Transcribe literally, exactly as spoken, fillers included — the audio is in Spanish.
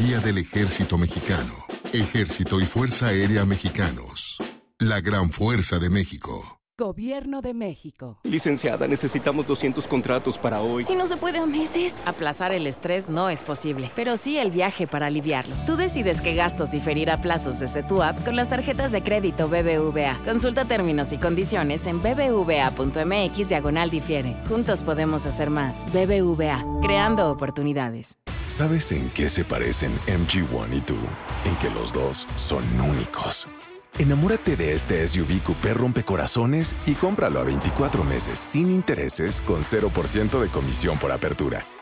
Día del Ejército Mexicano. Ejército y Fuerza Aérea Mexicanos. La gran fuerza de México. Gobierno de México. Licenciada, necesitamos doscientos contratos para hoy. ¿Y no se puede a meses? Aplazar el estrés no es posible, pero sí el viaje para aliviarlo. Tú decides qué gastos diferir a plazos desde tu app con las tarjetas de crédito B B V A. Consulta términos y condiciones en bbva.mx diagonal difiere. Juntos podemos hacer más. B B V A, creando oportunidades. ¿Sabes en qué se parecen M G uno y tú? En que los dos son únicos. Enamórate de este S U V Coupé rompecorazones y cómpralo a veinticuatro meses sin intereses con cero por ciento de comisión por apertura.